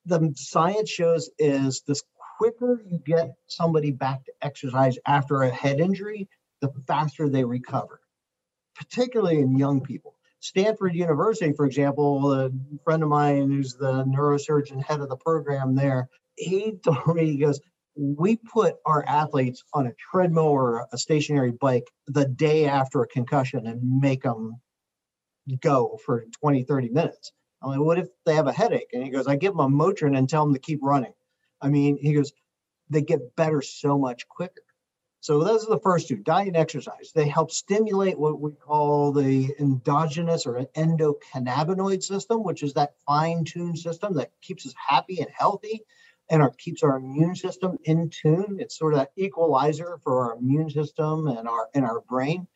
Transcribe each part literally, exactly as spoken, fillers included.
the science shows is this quicker you get somebody back to exercise after a head injury, the faster they recover, particularly in young people. Stanford University, for example, a friend of mine who's the neurosurgeon head of the program there, he told me, he goes, we put our athletes on a treadmill or a stationary bike the day after a concussion and make them go for twenty, thirty minutes. I'm like, what if they have a headache? And he goes, I give them a Motrin and tell them to keep running. I mean, he goes, they get better so much quicker. So those are the first two, diet and exercise. They help stimulate what we call the endogenous or endocannabinoid system, which is that fine-tuned system that keeps us happy and healthy and our, keeps our immune system in tune. It's sort of that equalizer for our immune system and our, and our brain.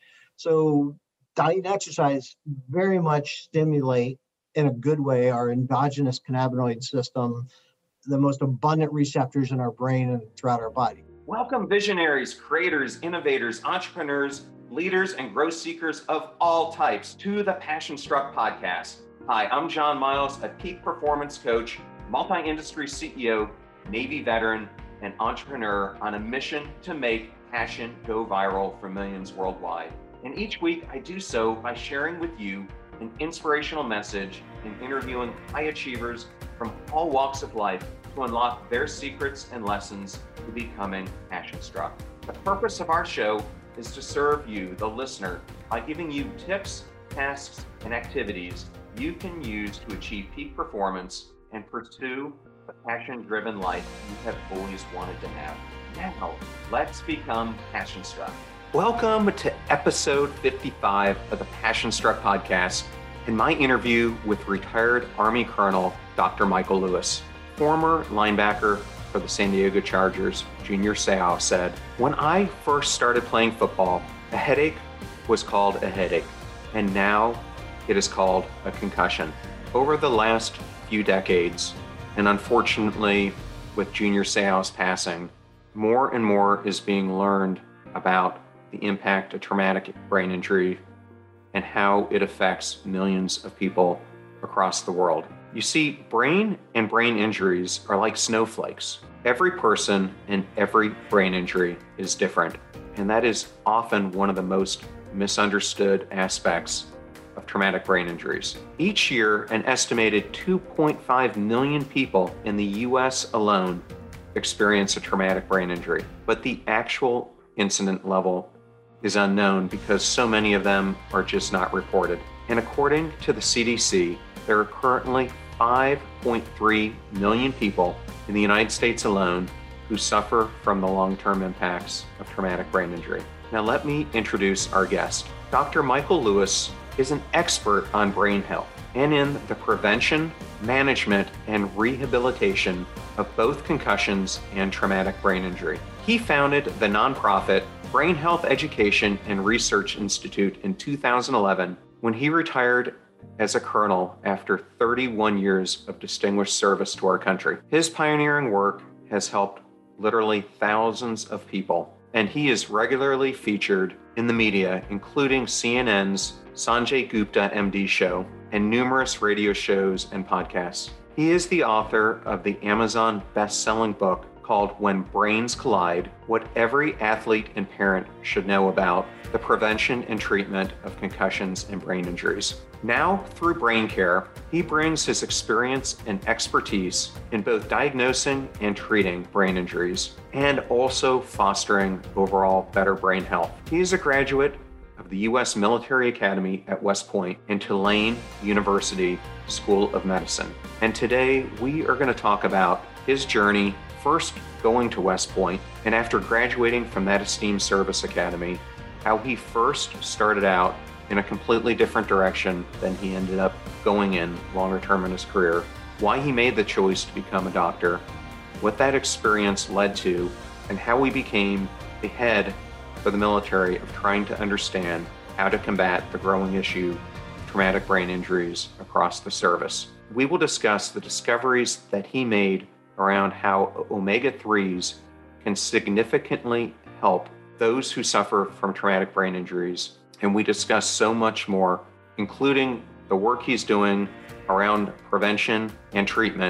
So diet and exercise very much stimulate in a good way our endogenous cannabinoid system, the most abundant receptors in our brain and throughout our body. Welcome visionaries, creators, innovators, entrepreneurs, leaders, and growth seekers of all types to the Passion Struck podcast. Hi, I'm John Miles, a peak performance coach, multi-industry C E O, Navy veteran, and entrepreneur on a mission to make passion go viral for millions worldwide. And each week I do so by sharing with you an inspirational message and interviewing high achievers from all walks of life to unlock their secrets and lessons to becoming passion struck. The purpose of our show is to serve you, the listener, by giving you tips, tasks, and activities you can use to achieve peak performance and pursue the passion-driven life you have always wanted to have. Now, let's become passion struck. Welcome to episode fifty-five of the Passion Struck podcast and my interview with retired Army Colonel Doctor Michael Lewis. Former linebacker for the San Diego Chargers, Junior Seau, said, when I first started playing football, a headache was called a headache, and now it is called a concussion. Over the last few decades, and unfortunately with Junior Seau's passing, more and more is being learned about the impact of traumatic brain injury and how it affects millions of people across the world. You see, brain and brain injuries are like snowflakes. Every person and every brain injury is different, and that is often one of the most misunderstood aspects of traumatic brain injuries. Each year, an estimated two point five million people in the U S alone experience a traumatic brain injury, but the actual incident level is unknown because so many of them are just not reported. And according to the C D C, there are currently five point three million people in the United States alone who suffer from the long-term impacts of traumatic brain injury. Now let me introduce our guest. Doctor Michael Lewis is an expert on brain health and in the prevention, management, and rehabilitation of both concussions and traumatic brain injury. He founded the nonprofit Brain Health Education and Research Institute in two thousand eleven when he retired as a colonel after thirty-one years of distinguished service to our country. His pioneering work has helped literally thousands of people, and he is regularly featured in the media, including C N N's Sanjay Gupta M D show and numerous radio shows and podcasts. He is the author of the Amazon best-selling book called When Brains Collide, What Every Athlete and Parent Should Know About the Prevention and Treatment of Concussions and Brain Injuries. Now, through Brain Care, he brings his experience and expertise in both diagnosing and treating brain injuries, and also fostering overall better brain health. He is a graduate of the U S Military Academy at West Point and Tulane University School of Medicine. And today, we are going to talk about his journey first going to West Point, and after graduating from that esteemed service academy, how he first started out in a completely different direction than he ended up going in longer term in his career, why he made the choice to become a doctor, what that experience led to, and how he became the head for the military of trying to understand how to combat the growing issue of traumatic brain injuries across the service. We will discuss the discoveries that he made around how omega threes can significantly help those who suffer from traumatic brain injuries. And we discuss so much more, including the work he's doing around prevention and treatment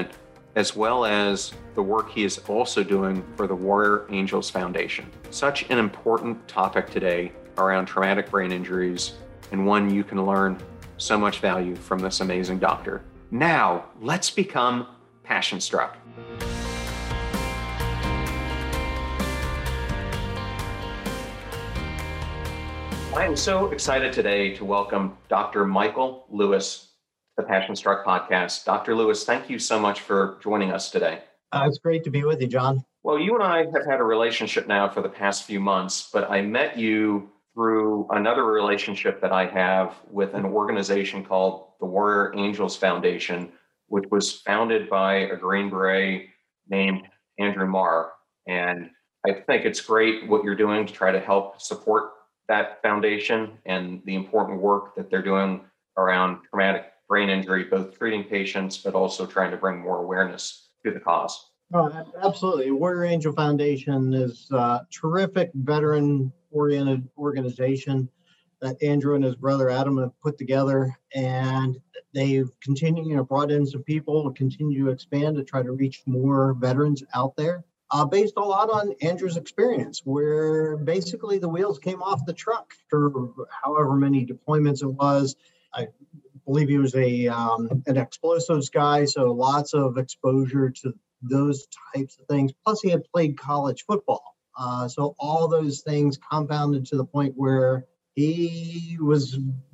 as well as the work he is also doing for the Warrior Angels Foundation. Such an important topic today around traumatic brain injuries, and one you can learn so much value from this amazing doctor. Now, let's become passion struck. I am so excited today to welcome Doctor Michael Lewis to the Passion Struck podcast. Doctor Lewis, thank you so much for joining us today. Uh, it's great to be with you, John. Well, you and I have had a relationship now for the past few months, but I met you through another relationship that I have with an organization called the Warrior Angels Foundation, which was founded by a Green Beret named Andrew Marr. And I think it's great what you're doing to try to help support that foundation and the important work that they're doing around traumatic brain injury, both treating patients, but also trying to bring more awareness to the cause. Oh, absolutely. Warrior Angel Foundation is a terrific veteran-oriented organization that Andrew and his brother Adam have put together, and they've continued, you know, brought in some people to continue to expand to try to reach more veterans out there. Uh, based a lot on Andrew's experience, where basically the wheels came off the truck for however many deployments it was. I believe he was a um, an explosives guy, so lots of exposure to those types of things. Plus, he had played college football. Uh, so all those things compounded to the point where he was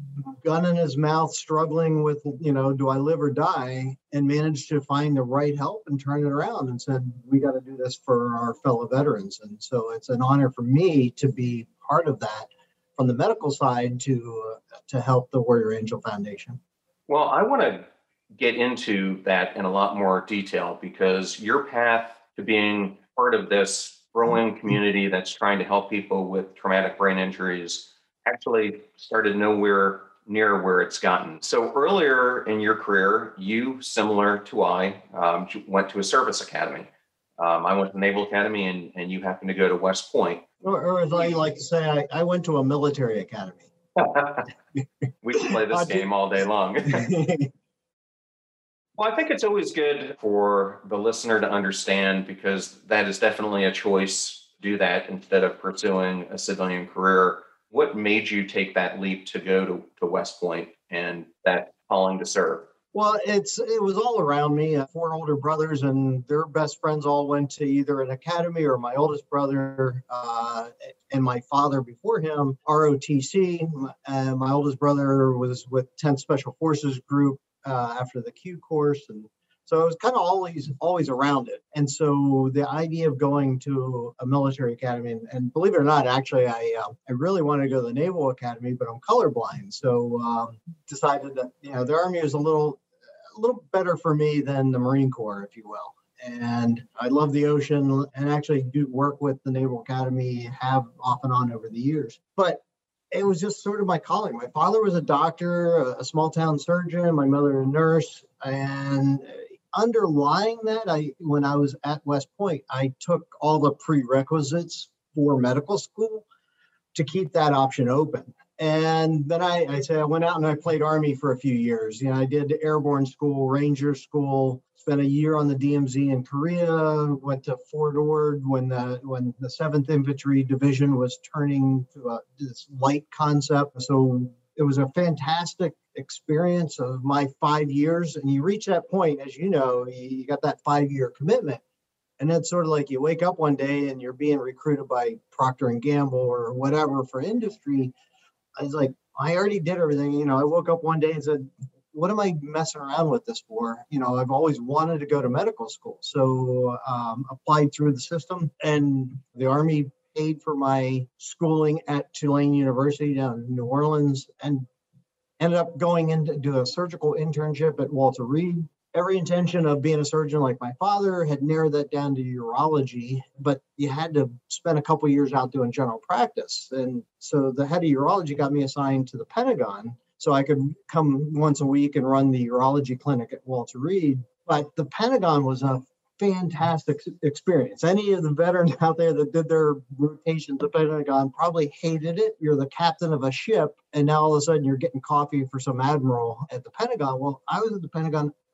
gun in his mouth, struggling with, you know, do I live or die, and managed to find the right help and turn it around and said, we got to do this for our fellow veterans. And so it's an honor for me to be part of that from the medical side to, uh, to help the Warrior Angel Foundation. Well, I want to get into that in a lot more detail because your path to being part of this growing community that's trying to help people with traumatic brain injuries actually started nowhere near where it's gotten. So earlier in your career, you, similar to I, um, went to a service academy. Um, I went to Naval Academy and, and you happened to go to West Point. Or, or as I like to say, I, I went to a military academy. We can play this game all day long. Well, I think it's always good for the listener to understand because that is definitely a choice to do that instead of pursuing a civilian career. What made you take that leap to go to, to West Point and that calling to serve? Well, it's it was all around me. Uh, four older brothers and their best friends all went to either an academy, or my oldest brother uh, and my father before him, R O T C. Uh, my oldest brother was with tenth Special Forces Group uh, after the Q course. And so I was kind of always, always around it. And so the idea of going to a military academy, and, and believe it or not, actually, I uh, I really wanted to go to the Naval Academy, but I'm colorblind. So um, decided that, you know, the Army was a little, a little better for me than the Marine Corps, if you will. And I love the ocean and actually do work with the Naval Academy, have off and on over the years. But it was just sort of my calling. My father was a doctor, a small town surgeon, my mother a nurse. And underlying that, I when I was at West Point, I took all the prerequisites for medical school to keep that option open. And then I, I say I went out and I played Army for a few years. You know, I did airborne school, Ranger school, spent a year on the D M Z in Korea, went to Fort Ord when the when the seventh Infantry Division was turning to a, this light concept. So it was a fantastic experience of my five years. And you reach that point, as you know, you got that five-year commitment. And it's sort of like you wake up one day and you're being recruited by Procter and Gamble or whatever for industry. I was like, I already did everything. You know, I woke up one day and said, what am I messing around with this for? You know, I've always wanted to go to medical school. So um, applied through the system, and the Army paid for my schooling at Tulane University down in New Orleans, and ended up going into do a surgical internship at Walter Reed. Every intention of being a surgeon like my father, had narrowed that down to urology, but you had to spend a couple of years out doing general practice. And so the head of urology got me assigned to the Pentagon so I could come once a week and run the urology clinic at Walter Reed. But the Pentagon was a fantastic experience. Any of the veterans out there that did their rotations at the Pentagon probably hated it. You're the captain of a ship, and now all of a sudden you're getting coffee for some admiral at the Pentagon. Well, I was at the Pentagon.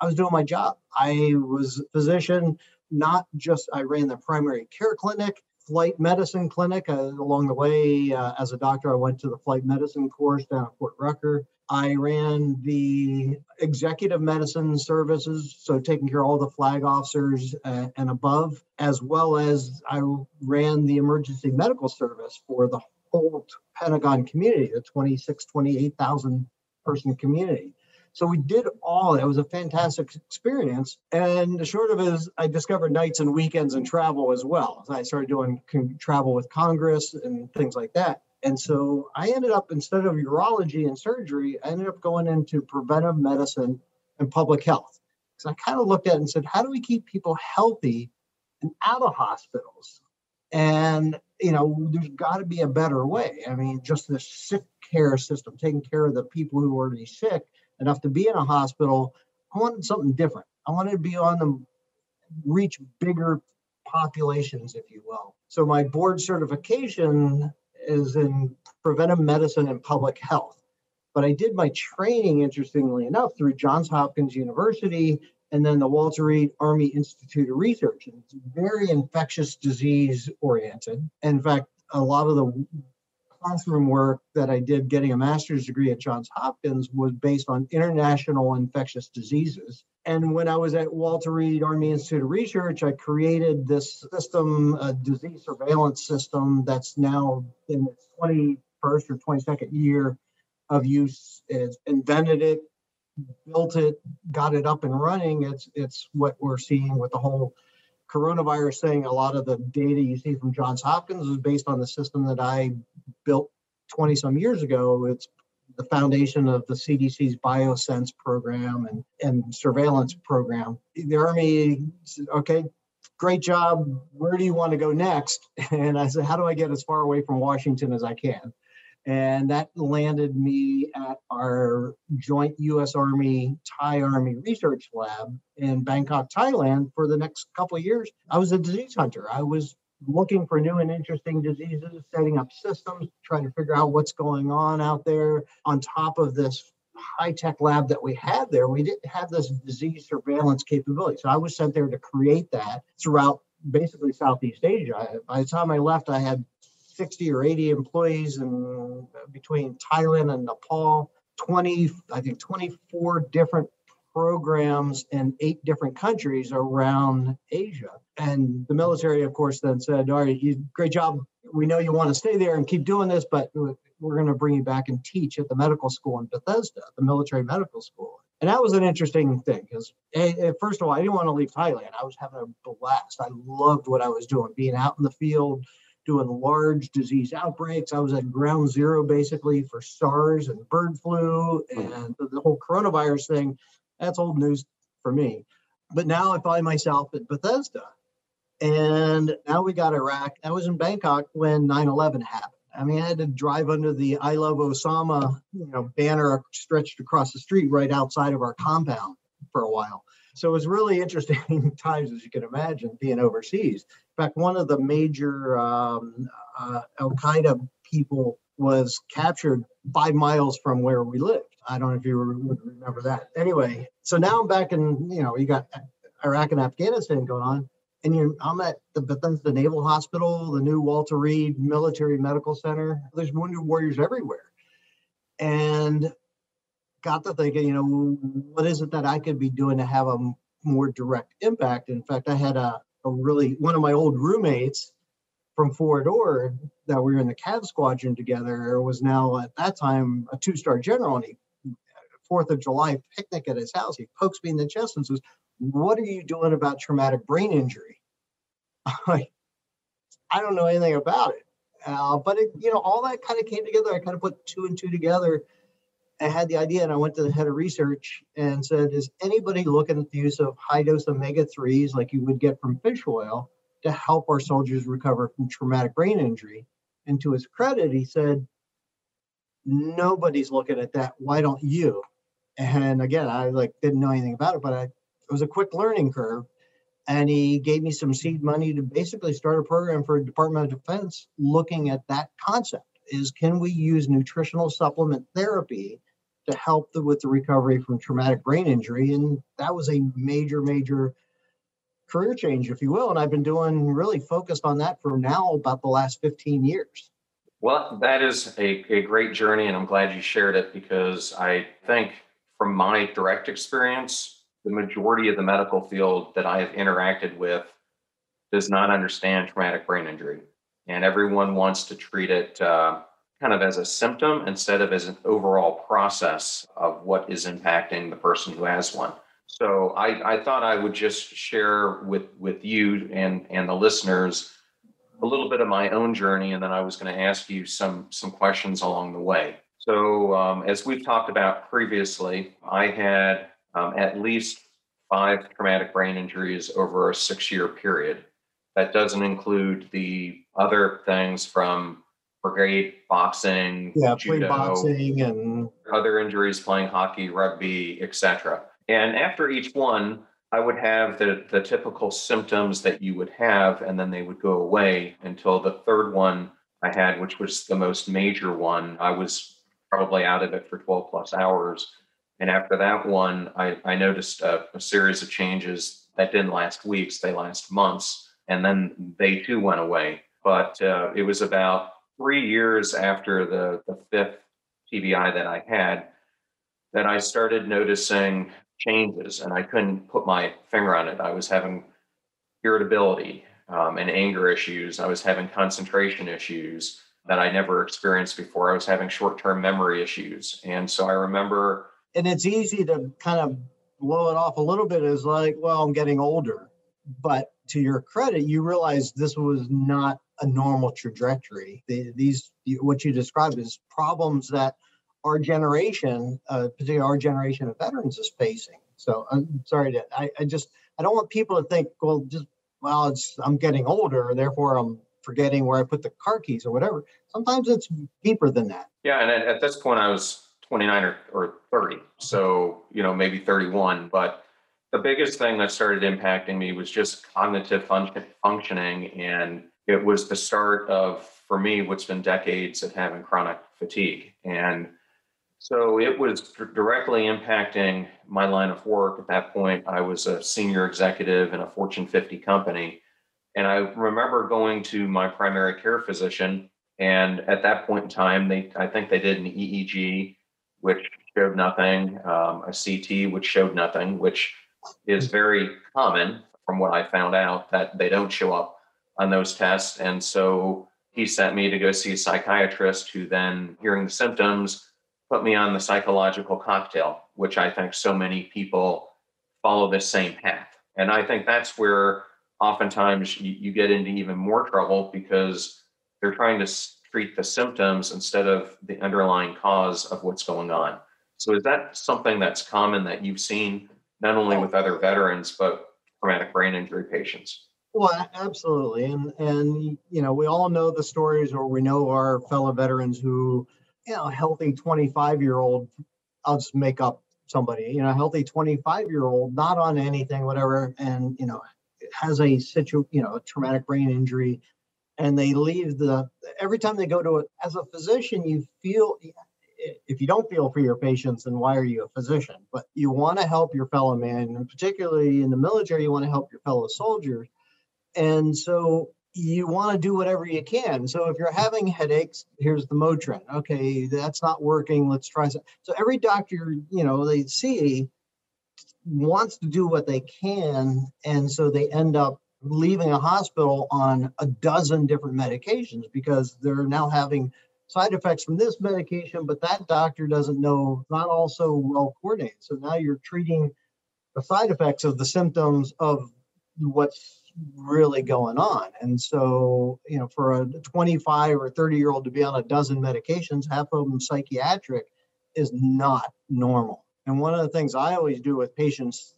I was doing my job. I was a physician, not just, I ran the primary care clinic, flight medicine clinic. Uh, along the way, uh, as a doctor, I went to the flight medicine course down at Fort Rucker. I ran the executive medicine services, so taking care of all the flag officers uh, and above, as well as I ran the emergency medical service for the whole Pentagon community, the twenty-six, twenty-eight thousand person community. So we did all, it was a fantastic experience. And the short of it is I discovered nights and weekends and travel as well. I started doing con- travel with Congress and things like that. And so I ended up, instead of urology and surgery, I ended up going into preventive medicine and public health. So I kind of looked at it and said, how do we keep people healthy and out of hospitals? And, you know, there's got to be a better way. I mean, just the sick care system, taking care of the people who are already sick enough to be in a hospital. I wanted something different. I wanted to be on the reach bigger populations, if you will. So my board certification is in preventive medicine and public health. But I did my training, interestingly enough, through Johns Hopkins University and then the Walter Reed Army Institute of Research. And it's very infectious disease oriented. In fact, a lot of the classroom work that I did getting a master's degree at Johns Hopkins was based on international infectious diseases. And when I was at Walter Reed Army Institute of Research, I created this system, a disease surveillance system that's now in its twenty-first or twenty-second year of use. It's invented it, built it, got it up and running. It's it's what we're seeing with the whole coronavirus thing. A lot of the data you see from Johns Hopkins is based on the system that I built twenty some years ago. It's the foundation of the C D C's BioSense program and, and surveillance program. The Army said, okay, great job. Where do you want to go next? And I said, how do I get as far away from Washington as I can? And that landed me at our joint U S Army Thai Army Research Lab in Bangkok, Thailand for the next couple of years. I was a disease hunter. I was looking for new and interesting diseases, setting up systems, trying to figure out what's going on out there. On top of this high-tech lab that we had there, we didn't have this disease surveillance capability. So I was sent there to create that throughout basically Southeast Asia. By the time I left, I had sixty or eighty employees in between Thailand and Nepal, twenty, I think twenty-four different programs in eight different countries around Asia. And the military, of course, then said, all right, you, great job. We know you want to stay there and keep doing this, but we're going to bring you back and teach at the medical school in Bethesda, the military medical school. And that was an interesting thing because, first of all, I didn't want to leave Thailand. I was having a blast. I loved what I was doing, being out in the field, doing large disease outbreaks. I was at ground zero basically for SARS and bird flu and the whole coronavirus thing. That's old news for me. But now I find myself at Bethesda. And now we got Iraq. I was in Bangkok when nine eleven happened. I mean, I had to drive under the I Love Osama, you know, banner stretched across the street right outside of our compound for a while. So it was really interesting times, as you can imagine, being overseas. In fact, one of the major um, uh, Al-Qaeda people was captured five miles from where we lived. I don't know if you would remember that. Anyway, so now I'm back in, you know, you got Iraq and Afghanistan going on. And you're, I'm at the Bethesda Naval Hospital, the new Walter Reed Military Medical Center. There's wounded warriors everywhere. And got to thinking, you know, what is it that I could be doing to have a more direct impact? In fact, I had a, a really, one of my old roommates from Fort Ord that we were in the Cav Squadron together was now at that time a two-star general. And he, fourth of July picnic at his house, he pokes me in the chest and says, what are you doing about traumatic brain injury? I don't know anything about it. Uh, but, it, you know, all that kind of came together. I kind of put two and two together. I had the idea, and I went to the head of research and said, is anybody looking at the use of high-dose omega threes like you would get from fish oil to help our soldiers recover from traumatic brain injury? And to his credit, he said, nobody's looking at that. Why don't you? And again, I like didn't know anything about it, but I, it was a quick learning curve. And he gave me some seed money to basically start a program for Department of Defense looking at that concept is, can we use nutritional supplement therapy to help the, with the recovery from traumatic brain injury. And that was a major, major career change, if you will. And I've been doing really focused on that for now about the last fifteen years. Well, that is a, a great journey, and I'm glad you shared it because I think from my direct experience, the majority of the medical field that I have interacted with does not understand traumatic brain injury. And everyone wants to treat it uh, kind of as a symptom instead of as an overall process of what is impacting the person who has one. So I, I thought I would just share with, with you and, and the listeners a little bit of my own journey, and then I was going to ask you some, some questions along the way. So um, as we've talked about previously, I had um, at least five traumatic brain injuries over a six-year period. That doesn't include the other things from brigade boxing, Yeah, judo, boxing and other injuries, playing hockey, rugby, et cetera. And after each one, I would have the, the typical symptoms that you would have, and then they would go away until the third one I had, which was the most major one. I was probably out of it for twelve plus hours. And after that one, I, I noticed a, a series of changes that didn't last weeks, they last months. And then they too went away. But uh, it was about three years after the, the fifth T B I that I had that I started noticing changes, and I couldn't put my finger on it. I was having irritability um, and anger issues. I was having concentration issues that I never experienced before. I was having short-term memory issues. And so I remember... And it's easy to kind of blow it off a little bit as like, well, I'm getting older. But to your credit, you realize this was not a normal trajectory. The, these, what you described is problems that our generation, uh, particularly our generation of veterans, is facing. So I'm sorry to, I, I just, I don't want people to think, well, just, well, it's, I'm getting older, therefore I'm forgetting where I put the car keys or whatever. Sometimes it's deeper than that. Yeah. And at, at this point I was twenty-nine or, or thirty. So, you know, maybe thirty-one, but the biggest thing that started impacting me was just cognitive function, functioning. And it was the start of, for me, what's been decades of having chronic fatigue. And so it was directly impacting my line of work. At that point, I was a senior executive in a Fortune fifty company. And I remember going to my primary care physician. And at that point in time, they, I think they did an E E G, which showed nothing, um, a C T, which showed nothing, which is very common from what I found out, that they don't show up on those tests. And so he sent me to go see a psychiatrist who then, hearing the symptoms, put me on the psychological cocktail, which I think so many people follow this same path. And I think that's where oftentimes you, you get into even more trouble because they're trying to treat the symptoms instead of the underlying cause of what's going on. So is that something that's common that you've seen not only with other veterans, but traumatic brain injury patients? Well, absolutely. And, and, you know, we all know the stories, or we know our fellow veterans who, you know, a healthy twenty-five year old, I'll just make up somebody, you know, a healthy twenty-five year old, not on anything, whatever. And, you know, has a situ, you know, a traumatic brain injury, and they leave the, every time they go to it as a physician, you feel, if you don't feel for your patients, then why are you a physician? But you want to help your fellow man, and particularly in the military, you want to help your fellow soldiers. And so you want to do whatever you can. So if you're having headaches, here's the Motrin. Okay, that's not working. Let's try some. So every doctor, you know, they see wants to do what they can. And so they end up leaving a hospital on a dozen different medications because they're now having side effects from this medication, but that doctor doesn't know, not also well coordinated. So now you're treating the side effects of the symptoms of what's really going on. And so, you know, for a twenty-five or thirty year old to be on a dozen medications, half of them psychiatric, is not normal. And one of the things I always do with patients,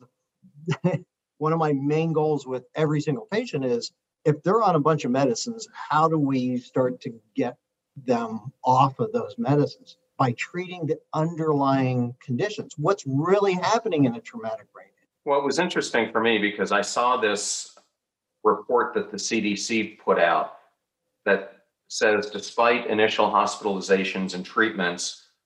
one of my main goals with every single patient is, if they're on a bunch of medicines, how do we start to get them off of those medicines? By treating the underlying conditions. What's really happening in a traumatic brain? Well, it was interesting for me because I saw this report that the C D C put out that says, despite initial hospitalizations and treatments,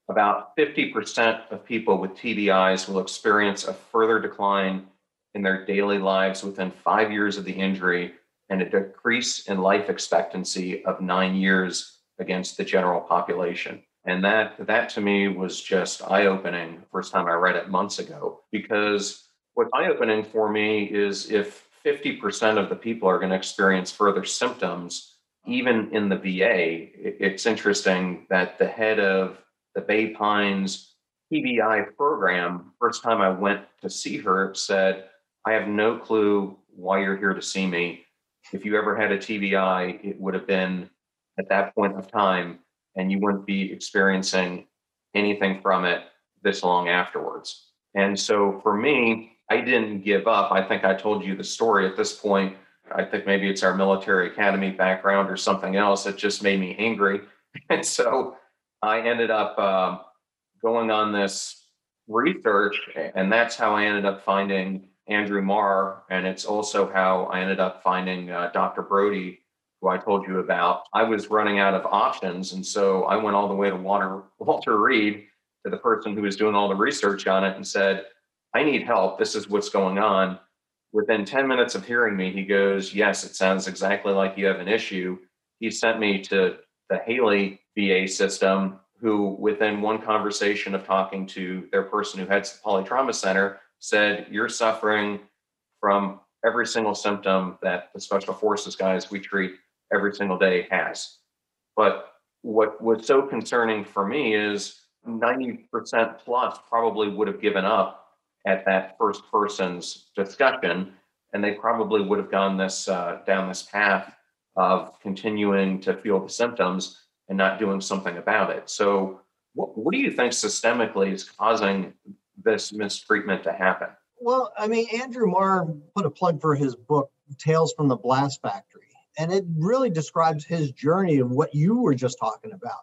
about fifty percent of people with T B Is will experience a further decline in their daily lives within five years of the injury and a decrease in life expectancy of nine years against the general population. And that, that to me was just eye-opening first time I read it months ago, because what's eye-opening for me is if fifty percent of the people are going to experience further symptoms, even in the V A, it's interesting that the head of the Bay Pines T B I program, first time I went to see her, said, I have no clue why you're here to see me. If you ever had a T B I, it would have been at that point of time, and you wouldn't be experiencing anything from it this long afterwards. And so for me, I didn't give up. I think I told you the story at this point. I think maybe it's our military academy background or something else that just made me angry. And so I ended up um, going on this research, and that's how I ended up finding Andrew Marr. And it's also how I ended up finding uh, Doctor Brody, who I told you about. I was running out of options. And so I went all the way to Walter, Walter Reed, to the person who was doing all the research on it, and said, I need help. This is what's going on. Within ten minutes of hearing me, he goes, yes, it sounds exactly like you have an issue. He sent me to the Haley V A system, who within one conversation of talking to their person who heads the polytrauma center said, you're suffering from every single symptom that the special forces guys we treat every single day has. But what was so concerning for me is ninety percent plus probably would have given up at that first person's discussion, and they probably would have gone this uh, down this path of continuing to feel the symptoms and not doing something about it. So what, what do you think systemically is causing this mistreatment to happen? Well, I mean, Andrew Marr put a plug for his book, Tales from the Blast Factory, and it really describes his journey of what you were just talking about.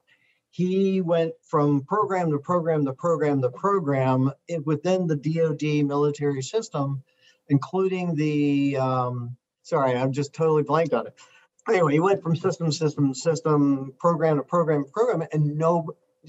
He went from program to program to program to program within the D O D military system, including the, um, sorry, I'm just totally blanked on it. Anyway, he went from system, system, system, program to program, program, and no,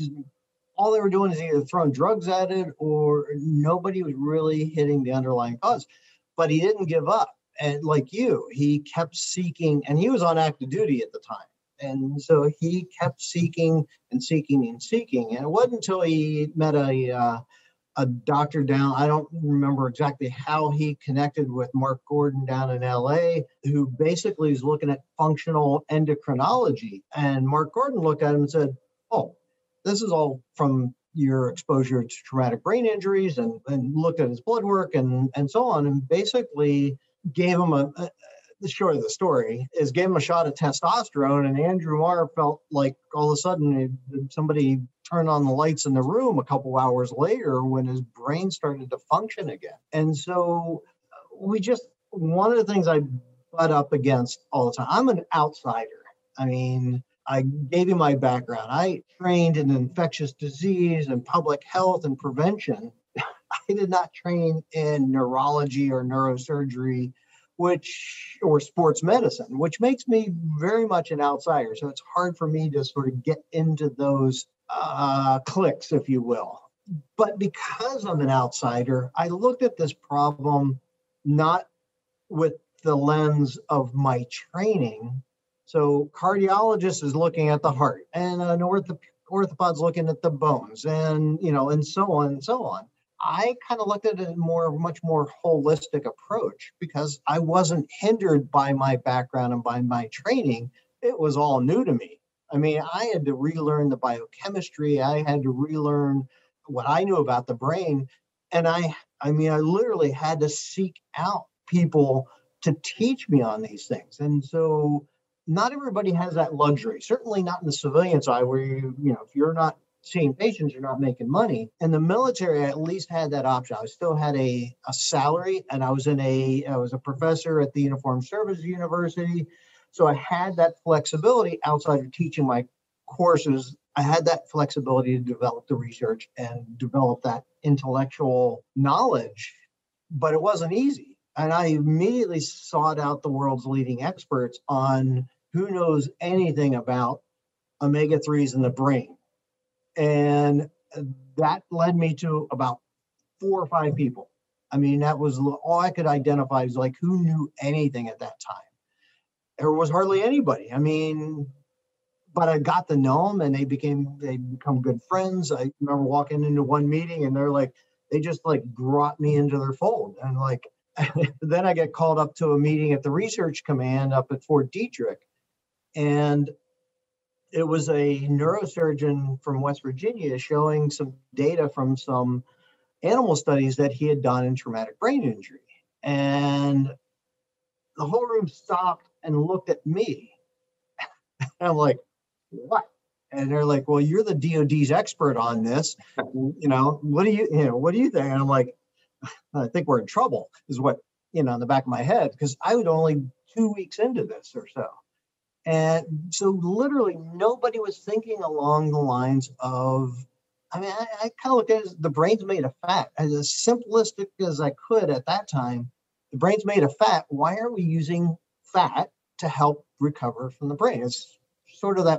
all they were doing is either throwing drugs at it or nobody was really hitting the underlying cause. But he didn't give up. And like you, he kept seeking, and he was on active duty at the time. And so he kept seeking and seeking and seeking. And it wasn't until he met a uh, a doctor down, I don't remember exactly how he connected with Mark Gordon down in L A, who basically is looking at functional endocrinology. And Mark Gordon looked at him and said, oh, this is all from your exposure to traumatic brain injuries, and, and looked at his blood work and, and so on, and basically gave him a, a the short of the story is gave him a shot of testosterone, and Andrew Marr felt like all of a sudden somebody turned on the lights in the room a couple hours later when his brain started to function again. And so we just, one of the things I butt up against all the time, I'm an outsider. I mean, I gave you my background. I trained in infectious disease and public health and prevention. I did not train in neurology or neurosurgery, which or sports medicine, which makes me very much an outsider. So it's hard for me to sort of get into those uh, cliques, if you will. But because I'm an outsider, I looked at this problem not with the lens of my training. So cardiologist is looking at the heart, and an ortho- orthopod's looking at the bones, and you know, and so on and so on. I kind of looked at it more, much more holistic approach because I wasn't hindered by my background and by my training. It was all new to me. I mean, I had to relearn the biochemistry. I had to relearn what I knew about the brain. And I, I mean, I literally had to seek out people to teach me on these things. And so not everybody has that luxury, certainly not in the civilian side where you, you know, if you're not seeing patients, you're not making money. In the military, I at least had that option. I still had a, a salary, and I was in a I was a professor at the Uniformed Services University. So I had that flexibility outside of teaching my courses. I had that flexibility to develop the research and develop that intellectual knowledge, but it wasn't easy. And I immediately sought out the world's leading experts on who knows anything about omega threes in the brain. And that led me to about four or five people. I mean, that was all I could identify was like who knew anything at that time. There was hardly anybody. I mean, but I got to know them and they became, they become good friends. I remember walking into one meeting and they're like, they just like brought me into their fold. And like, then I get called up to a meeting at the research command up at Fort Detrick. And it was a neurosurgeon from West Virginia showing some data from some animal studies that he had done in traumatic brain injury. And the whole room stopped and looked at me. And I'm like, what? And they're like, well, you're the D O D's expert on this. You know, what do you, you know, what do you think? And I'm like, I think we're in trouble is what, you know, in the back of my head, because I was only two weeks into this or so. And so literally nobody was thinking along the lines of, I mean, I, I kind of look at it as the brain's made of fat. As simplistic as I could at that time, the brain's made of fat. Why are we using fat to help recover from the brain? It's sort of that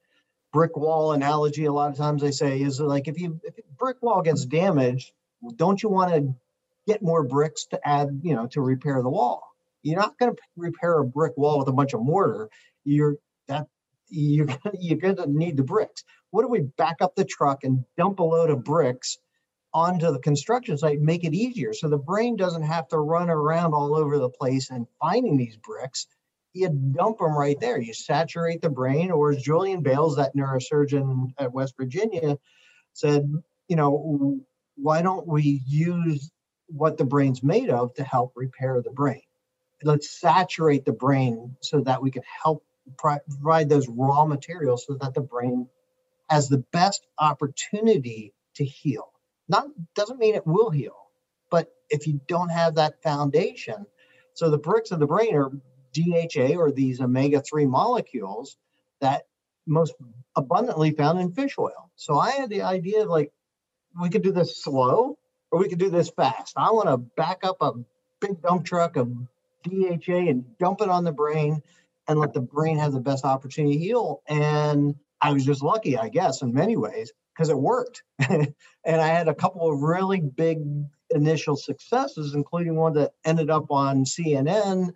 brick wall analogy. A lot of times they say is like, if you if a brick wall gets damaged, don't you want to get more bricks to add, you know, to repair the wall? You're not going to repair a brick wall with a bunch of mortar. You're that you're you're going to need the bricks. What do we back up the truck and dump a load of bricks onto the construction site, make it easier so the brain doesn't have to run around all over the place and finding these bricks? You dump them right there. You saturate the brain, or as Julian Bales, that neurosurgeon at West Virginia, said, you know, why don't we use what the brain's made of to help repair the brain? Let's saturate the brain so that we can help provide those raw materials so that the brain has the best opportunity to heal. Not doesn't mean it will heal, but if you don't have that foundation, so the bricks of the brain are D H A, or these omega three molecules that most abundantly found in fish oil. So I had the idea of like, we could do this slow or we could do this fast. I want to back up a big dump truck of D H A and dump it on the brain and let the brain have the best opportunity to heal. And I was just lucky, I guess, in many ways, because it worked. And I had a couple of really big initial successes, including one that ended up on C N N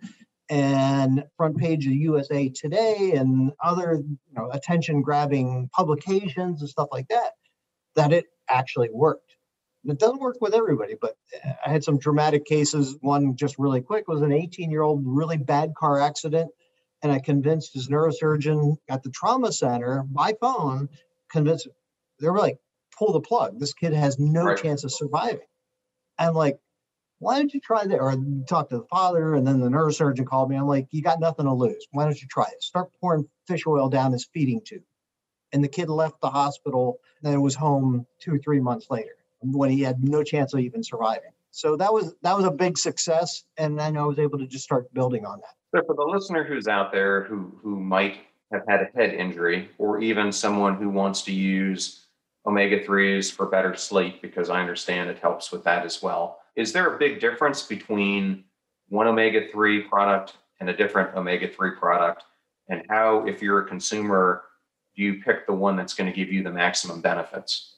and front page of U S A Today and other, you know, attention-grabbing publications and stuff like that, that it actually worked. And it doesn't work with everybody, but I had some dramatic cases. One, just really quick, was an eighteen-year-old really bad car accident, and I convinced his neurosurgeon at the trauma center by phone, convinced, they were like, pull the plug. This kid has no right. chance of surviving. I'm like, why don't you try that? Or talk to the father, and then the neurosurgeon called me. I'm like, you got nothing to lose. Why don't you try it? Start pouring fish oil down his feeding tube. And the kid left the hospital and was home two or three months later when he had no chance of even surviving. So that was that was a big success. And then I was able to just start building on that. So for the listener who's out there who who might have had a head injury, or even someone who wants to use omega threes for better sleep, because I understand it helps with that as well. Is there a big difference between one omega three product and a different omega three product? And how, if you're a consumer, do you pick the one that's going to give you the maximum benefits?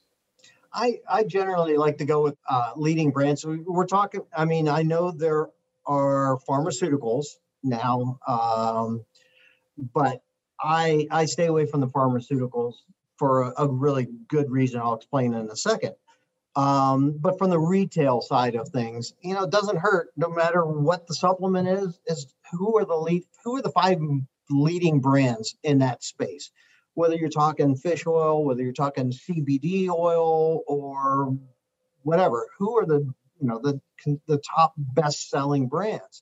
I, I generally like to go with uh, leading brands. So we're talking, I mean, I know there are pharmaceuticals now, um, but I I stay away from the pharmaceuticals for a, a really good reason I'll explain in a second. Um, but from the retail side of things, you know, it doesn't hurt no matter what the supplement is, is who are the lead, who are the five leading brands in that space, whether you're talking fish oil, whether you're talking C B D oil or whatever, who are the, you know, the, the top best selling brands.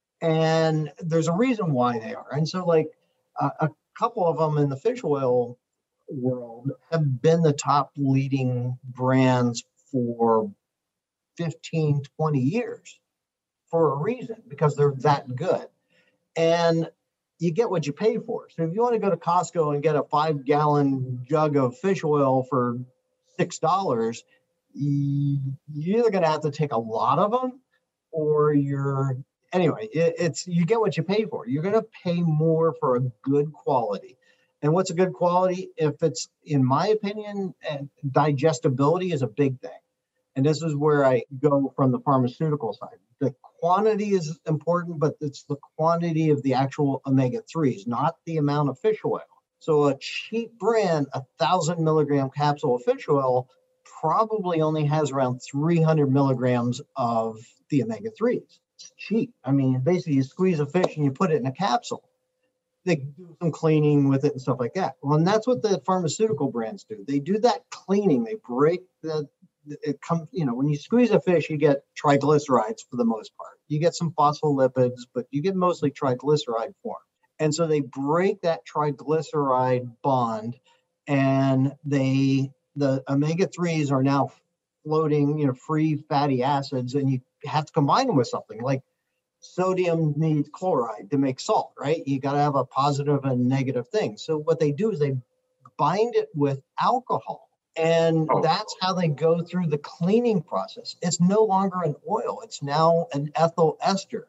And there's a reason why they are. And so like uh, a couple of them in the fish oil world have been the top leading brands for fifteen, twenty years for a reason, because they're that good. And you get what you pay for. So if you want to go to Costco and get a five gallon jug of fish oil for six dollars, you're either going to have to take a lot of them, or you're, anyway, it, it's, you get what you pay for. You're going to pay more for a good quality. And what's a good quality? If it's, in my opinion, and digestibility is a big thing. And this is where I go from the pharmaceutical side. The quantity is important, but it's the quantity of the actual omega threes, not the amount of fish oil. So a cheap brand, a thousand milligram capsule of fish oil probably only has around three hundred milligrams of the omega threes. It's cheap. I mean, basically you squeeze a fish and you put it in a capsule. They do some cleaning with it and stuff like that. Well, and that's what the pharmaceutical brands do. They do that cleaning. They break the, it comes, you know, when you squeeze a fish, you get triglycerides for the most part. You get some phospholipids, but you get mostly triglyceride form. And so they break that triglyceride bond, and they, the omega threes are now floating, you know, free fatty acids, and you have to combine them with something like sodium needs chloride to make salt, right? You got to have a positive and negative thing. So what they do is they bind it with alcohol, and Oh. that's how they go through the cleaning process. It's no longer an oil. It's now an ethyl ester.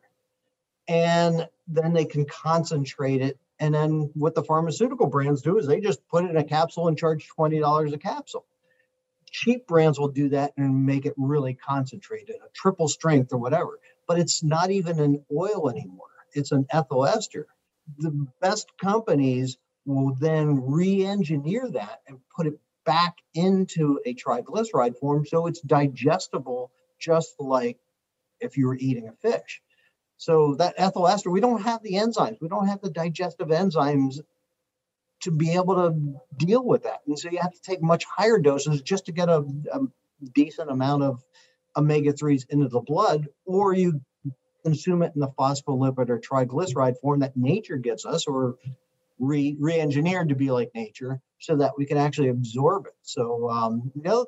And then they can concentrate it. And then what the pharmaceutical brands do is they just put it in a capsule and charge twenty dollars a capsule. Cheap brands will do that and make it really concentrated, a triple strength or whatever. But it's not even an oil anymore. It's an ethyl ester. The best companies will then re-engineer that and put it back into a triglyceride form so it's digestible, just like if you were eating a fish. So that ethyl ester, we don't have the enzymes. We don't have the digestive enzymes to be able to deal with that. And so you have to take much higher doses just to get a, a decent amount of omega threes into the blood, or you consume it in the phospholipid or triglyceride form that nature gives us, or re, re-engineered to be like nature so that we can actually absorb it. So um, the other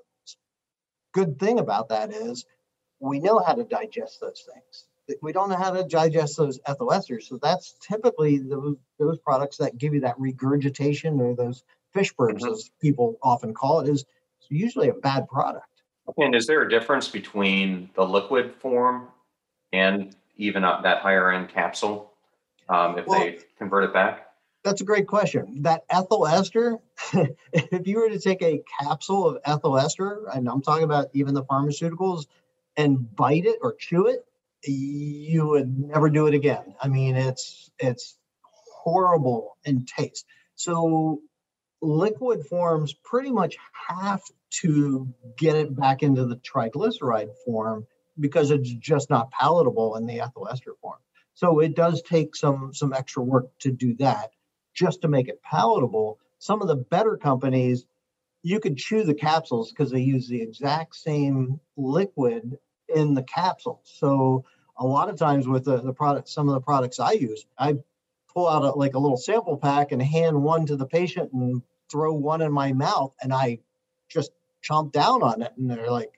good thing about that is we know how to digest those things. We don't know how to digest those ethyl esters. So that's typically those, those products that give you that regurgitation, or those fish burps, mm-hmm. as people often call it, is usually a bad product. And is there a difference between the liquid form and even that higher end capsule um, if well, they convert it back? That's a great question. That ethyl ester, if you were to take a capsule of ethyl ester, and I'm talking about even the pharmaceuticals, and bite it or chew it, you would never do it again. I mean, it's it's horrible in taste. So liquid forms pretty much have to get it back into the triglyceride form because it's just not palatable in the ethyl ester form. So it does take some some extra work to do that just to make it palatable. Some of the better companies, you could chew the capsules because they use the exact same liquid in the capsule. So a lot of times with the, the product, some of the products I use, I pull out a, like a little sample pack and hand one to the patient and throw one in my mouth, and I just chomp down on it. And they're like,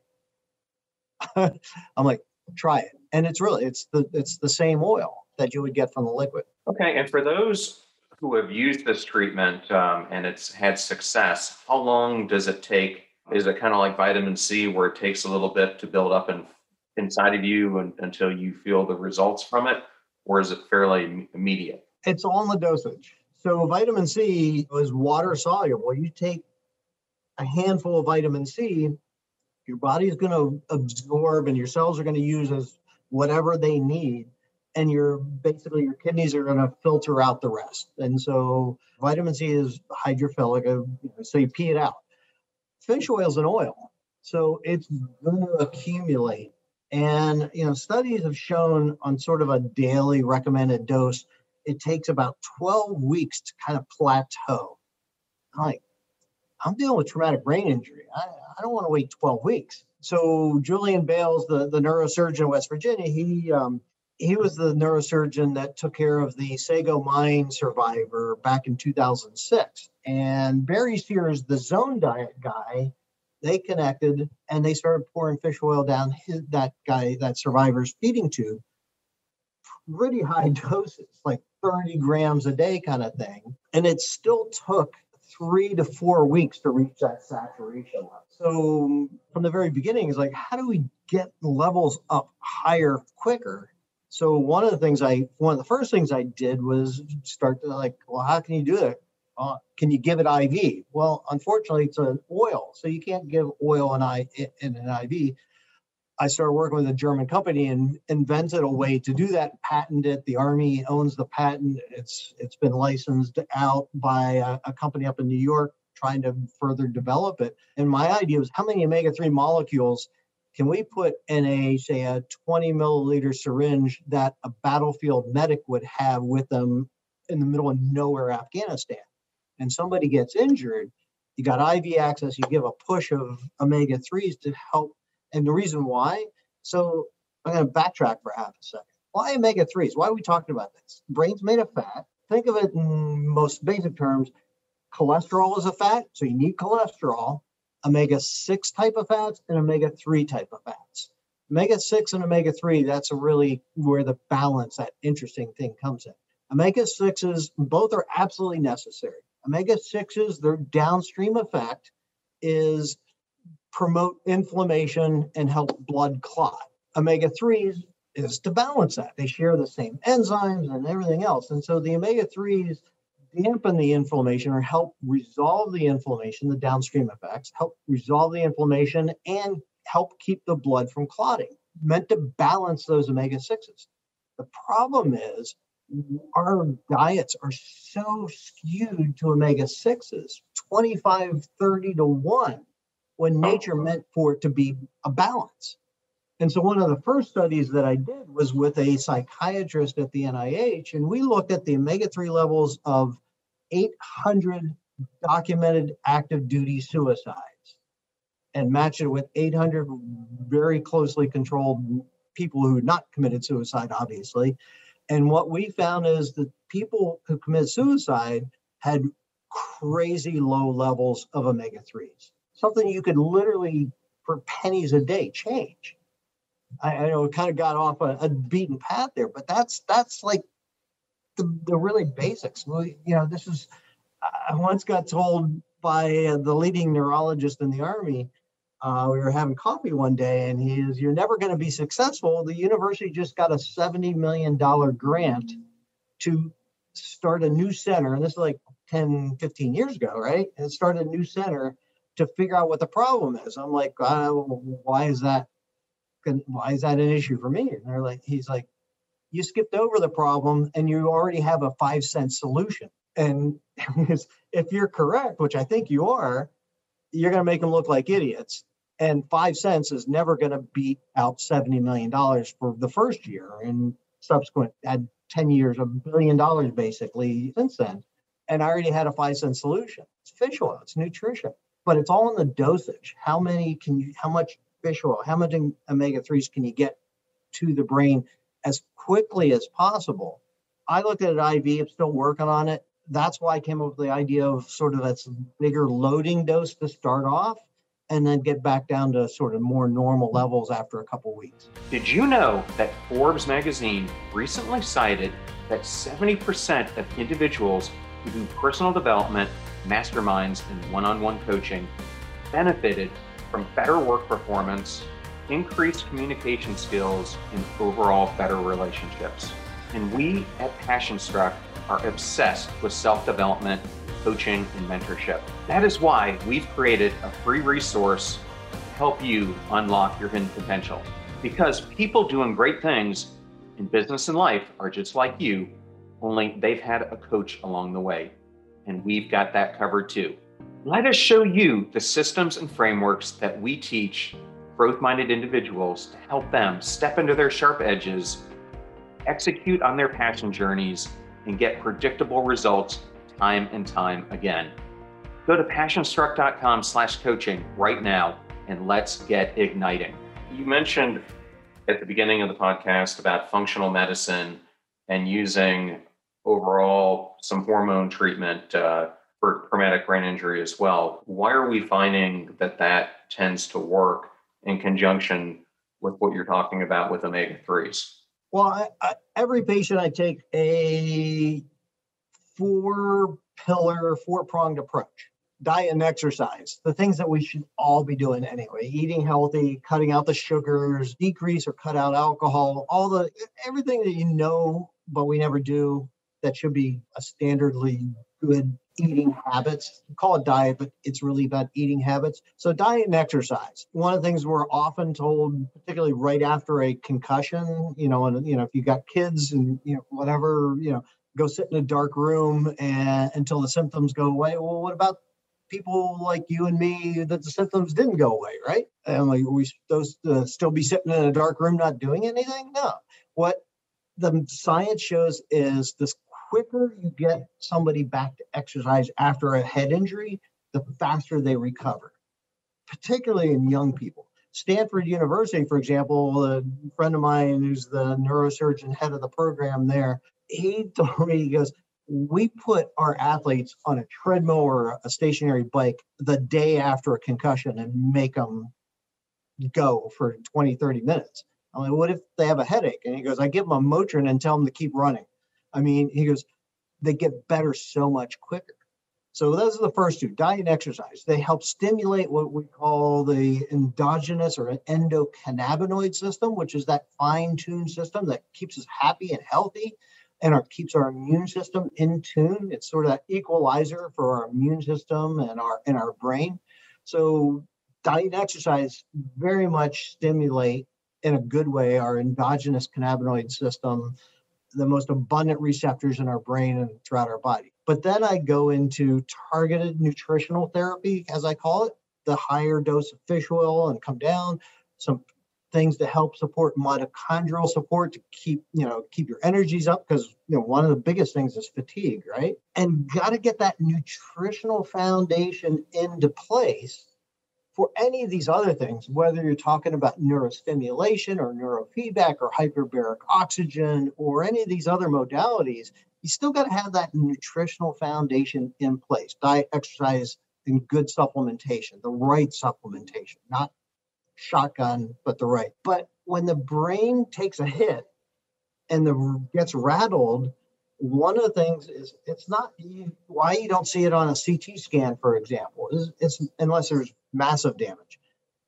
I'm like, try it. And it's really, it's the, it's the same oil that you would get from the liquid. Okay. And for those who have used this treatment um, and it's had success, how long does it take? Is it kind of like vitamin C where it takes a little bit to build up in, inside of you and, until you feel the results from it? Or is it fairly immediate? It's all in the dosage. So vitamin C is water soluble. You take a handful of vitamin C, your body is going to absorb and your cells are going to use as whatever they need. And your basically your kidneys are going to filter out the rest. And so vitamin C is hydrophilic, so you pee it out. Fish oil is an oil, so it's going to accumulate. And you know, studies have shown on sort of a daily recommended dose, it takes about twelve weeks to kind of plateau. I'm like, I'm dealing with traumatic brain injury. I, I don't want to wait twelve weeks. So Julian Bales, the, the neurosurgeon in West Virginia, he um, he was the neurosurgeon that took care of the Sago Mine survivor back in two thousand six. And Barry Sears, the Zone Diet guy, they connected and they started pouring fish oil down his, that guy, that survivor's feeding tube, pretty high doses, like thirty grams a day kind of thing. And it still took three to four weeks to reach that saturation level. So from the very beginning, it's like, how do we get levels up higher quicker? So one of the things I, one of the first things I did was start to like, well, how can you do that? Uh, can you give it I V? Well, unfortunately, it's an oil, so you can't give oil in, I, in an I V. I started working with a German company and invented a way to do that, patented it. The Army owns the patent. It's It's been licensed out by a, a company up in New York trying to further develop it. And my idea was, how many omega three molecules can we put in a, say, a twenty milliliter syringe that a battlefield medic would have with them in the middle of nowhere, Afghanistan? And somebody gets injured, you got I V access, you give a push of omega threes to help. And the reason why, so I'm going to backtrack for half a second. Why omega threes? Why are we talking about this? Brain's made of fat. Think of it in most basic terms. Cholesterol is a fat, so you need cholesterol, omega six type of fats, and omega three type of fats. omega six and omega three, that's a really where the balance, that interesting thing comes in. omega sixes, both are absolutely necessary. omega sixes, their downstream effect is promote inflammation and help blood clot. omega threes is to balance that. They share the same enzymes and everything else. And so the omega threes dampen the inflammation or help resolve the inflammation, the downstream effects, help resolve the inflammation and help keep the blood from clotting, meant to balance those omega sixes. The problem is our diets are so skewed to omega sixes, twenty-five, thirty to one, when nature meant for it to be a balance. And so one of the first studies that I did was with a psychiatrist at the N I H, and we looked at the omega three levels of eight hundred documented active duty suicides and matched it with eight hundred very closely controlled people who had not committed suicide, obviously. And what we found is that people who commit suicide had crazy low levels of omega threes, something you could literally, for pennies a day, change. I, I know it kind of got off a, a beaten path there, but that's that's like the, the really basics. We, you know, this is, I once got told by uh, the leading neurologist in the Army, uh, we were having coffee one day, and he is, you're never going to be successful. The university just got a seventy million dollars grant to start a new center. And this is like ten, fifteen years ago, right? And started a new center to figure out what the problem is. I'm like, uh, why is that? Why is that an issue for me? And they're like, he's like, you skipped over the problem and you already have a five cent solution. And if you're correct, which I think you are, you're going to make them look like idiots. And five cents is never going to beat out seventy million dollars for the first year and subsequent had ten years, a billion dollars basically since then. And I already had a five cent solution. It's fish oil, it's nutrition, but it's all in the dosage. How many can you, how much fish oil, how much omega threes can you get to the brain as quickly as possible? I looked at an I V, I'm still working on it. That's why I came up with the idea of sort of that bigger loading dose to start off and then get back down to sort of more normal levels after a couple weeks. Did you know that Forbes magazine recently cited that seventy percent of individuals who do personal development, masterminds, and one-on-one coaching benefited from better work performance, increased communication skills, and overall better relationships? And we at PassionStruck are obsessed with self-development, coaching, and mentorship. That is why we've created a free resource to help you unlock your hidden potential. Because people doing great things in business and life are just like you, only they've had a coach along the way. And we've got that covered too. Let us show you the systems and frameworks that we teach growth-minded individuals to help them step into their sharp edges, execute on their passion journeys, and get predictable results time and time again. Go to passionstruck.com slash coaching right now and let's get igniting. You mentioned at the beginning of the podcast about functional medicine and using overall some hormone treatment uh, for traumatic brain injury as well. Why are we finding that that tends to work in conjunction with what you're talking about with omega threes? Well, I, I, every patient I take a four-pillar, four-pronged approach. Diet and exercise, the things that we should all be doing anyway. Eating healthy, cutting out the sugars, decrease or cut out alcohol, all the, everything that you know, but we never do, that should be a standardly good eating habits. We call it diet, but it's really about eating habits. So diet and exercise. One of the things we're often told, particularly right after a concussion, you know, and you know, if you got kids and you know, whatever, you know, go sit in a dark room and until the symptoms go away. Well, what about people like you and me that the symptoms didn't go away, right? And like, are we supposed to still be sitting in a dark room not doing anything? No. What the science shows is this quicker you get somebody back to exercise after a head injury, the faster they recover, particularly in young people. Stanford University, for example, a friend of mine who's the neurosurgeon head of the program there, he told me, he goes, we put our athletes on a treadmill or a stationary bike the day after a concussion and make them go for twenty, thirty minutes. I'm like, what if they have a headache? And he goes, I give them a Motrin and tell them to keep running. I mean, he goes, they get better so much quicker. So those are the first two, diet and exercise. They help stimulate what we call the endogenous or endocannabinoid system, which is that fine-tuned system that keeps us happy and healthy and our, keeps our immune system in tune. It's sort of that equalizer for our immune system and our, and our brain. So diet and exercise very much stimulate in a good way our endogenous cannabinoid system, the most abundant receptors in our brain and throughout our body. But then I go into targeted nutritional therapy, as I call it, the higher dose of fish oil and come down, some things to help support mitochondrial support to keep, you know, keep your energies up, because, you know, one of the biggest things is fatigue, right? And got to get that nutritional foundation into place for any of these other things, whether you're talking about neurostimulation or neurofeedback or hyperbaric oxygen or any of these other modalities. You still got to have that nutritional foundation in place, diet, exercise, and good supplementation, the right supplementation, not shotgun, but the right. But when the brain takes a hit and the gets rattled, one of the things is it's not you, why you don't see it on a C T scan, for example, is it's unless there's massive damage,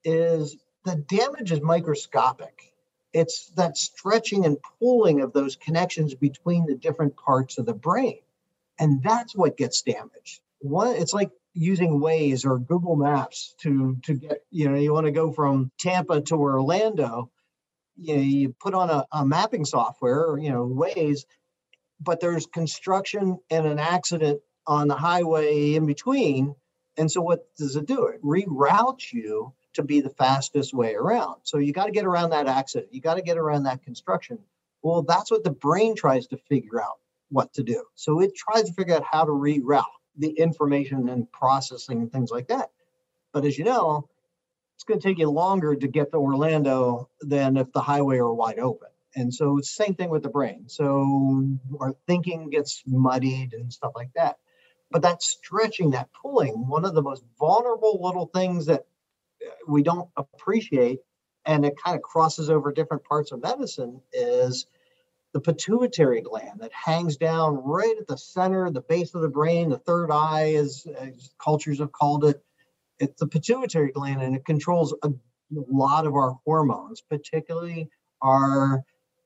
is the damage is microscopic. It's that stretching and pulling of those connections between the different parts of the brain. And that's what gets damaged. One, it's like using Waze or Google Maps to, to get, you know, you want to go from Tampa to Orlando, you know, you put on a, a mapping software, or, you know, Waze, but there's construction and an accident on the highway in between. And so what does it do? It reroutes you to be the fastest way around. So you got to get around that accident. You got to get around that construction. Well, that's what the brain tries to figure out what to do. So it tries to figure out how to reroute the information and processing and things like that. But as you know, it's going to take you longer to get to Orlando than if the highway were wide open. And so it's the same thing with the brain. So our thinking gets muddied and stuff like that. But that stretching, that pulling, one of the most vulnerable little things that we don't appreciate, and it kind of crosses over different parts of medicine, is the pituitary gland that hangs down right at the center, the base of the brain, the third eye, as, as cultures have called it. It's the pituitary gland, and it controls a lot of our hormones, particularly our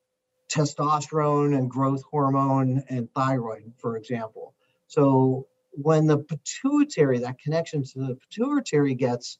testosterone and growth hormone and thyroid, for example. So when the pituitary, that connection to the pituitary gets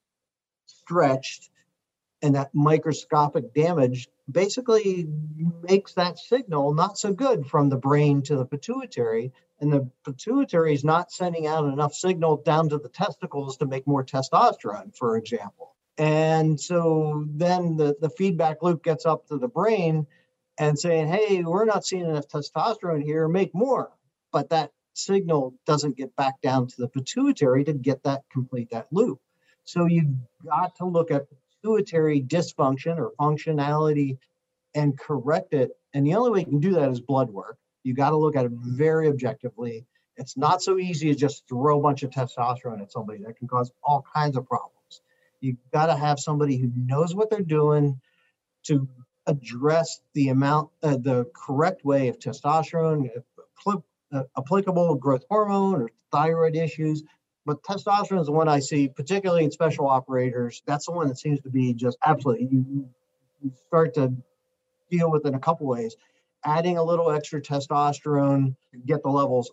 stretched and that microscopic damage basically makes that signal not so good from the brain to the pituitary. And the pituitary is not sending out enough signal down to the testicles to make more testosterone, for example. And so then the, the feedback loop gets up to the brain and saying, hey, we're not seeing enough testosterone here, make more. But that signal doesn't get back down to the pituitary to get that, complete that loop. So you've got to look at pituitary dysfunction or functionality and correct it. And the only way you can do that is blood work. You got to look at it very objectively. It's not so easy to just throw a bunch of testosterone at somebody. That can cause all kinds of problems. You've got to have somebody who knows what they're doing to address the amount, uh, the correct way of testosterone, uh, applicable growth hormone or thyroid issues. But testosterone is the one I see, particularly in special operators. That's the one that seems to be just absolutely, you, you start to deal with it in a couple ways. Adding a little extra testosterone to get the levels up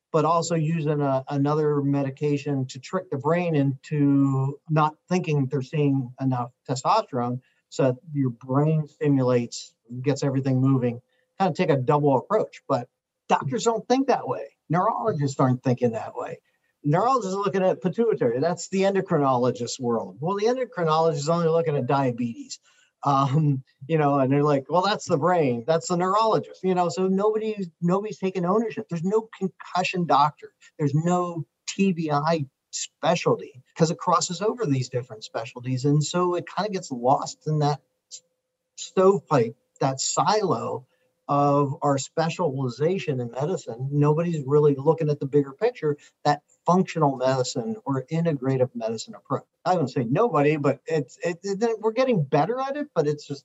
but also using a, another medication to trick the brain into not thinking they're seeing enough testosterone. So your brain stimulates, gets everything moving, kind of take a double approach. But doctors don't think that way. Neurologists aren't thinking that way. Neurologists are looking at pituitary. That's the endocrinologist world. Well, the endocrinologist is only looking at diabetes. Um, you know, and they're like, well, that's the brain. That's the neurologist, you know, so nobody's, nobody's taking ownership. There's no concussion doctor. There's no T B I specialty because it crosses over these different specialties. And so it kind of gets lost in that stovepipe, that silo of our specialization in medicine. Nobody's really looking at the bigger picture, that functional medicine or integrative medicine approach. I wouldn't say nobody, but it's it, it, we're getting better at it, but it's just,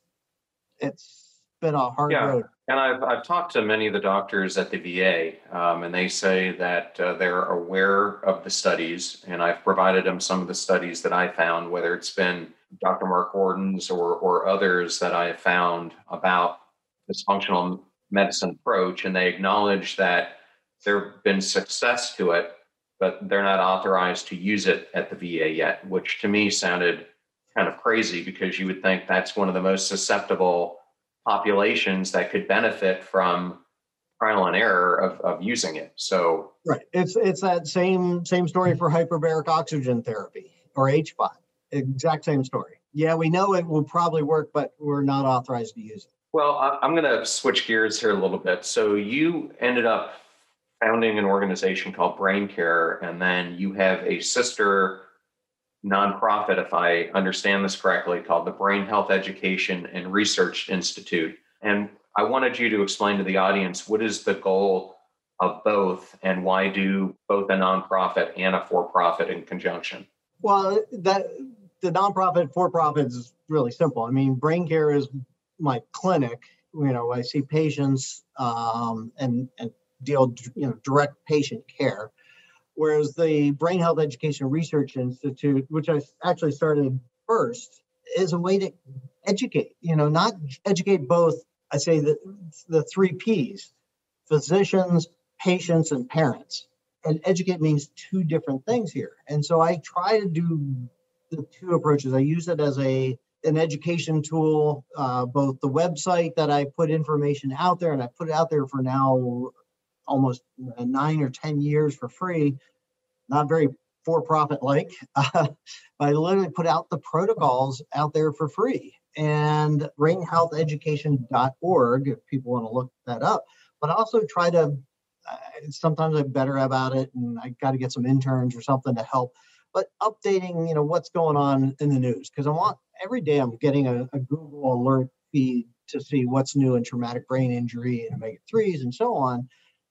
it's been a hard yeah. road. And I've, I've talked to many of the doctors at the V A, um, and they say that uh, they're aware of the studies, and I've provided them some of the studies that I found, whether it's been Doctor Mark Gordon's or, or others that I have found about this functional medicine approach, and they acknowledge that there have been success to it, but they're not authorized to use it at the V A yet, which to me sounded kind of crazy because you would think that's one of the most susceptible populations that could benefit from trial and error of, of using it. So right, it's it's that same same story for hyperbaric oxygen therapy or H five. Exact same story. Yeah, we know it will probably work, but we're not authorized to use it. Well, I'm going to switch gears here a little bit. So you ended up founding an organization called Brain Care, and then you have a sister nonprofit, if I understand this correctly, called the Brain Health Education and Research Institute. And I wanted you to explain to the audience, what is the goal of both, and why do both a nonprofit and a for-profit in conjunction? Well, that the nonprofit for-profit is really simple. I mean, Brain Care is my clinic. You know, I see patients um, and and deal, you know, direct patient care. Whereas the Brain Health Education Research Institute, which I actually started first, is a way to educate, you know, not educate both, I say the, the three Ps, physicians, patients, and parents. And educate means two different things here. And so I try to do the two approaches. I use it as a an education tool, uh, both the website that I put information out there, and I put it out there for now almost nine or ten years for free, not very for-profit like. Uh, I literally put out the protocols out there for free. And brain health education dot org, if people want to look that up, but also try to, uh, sometimes I'm better about it, and I got to get some interns or something to help, but updating, you know, what's going on in the news. Because I want, every day I'm getting a, a Google alert feed to see what's new in traumatic brain injury and omega threes and so on.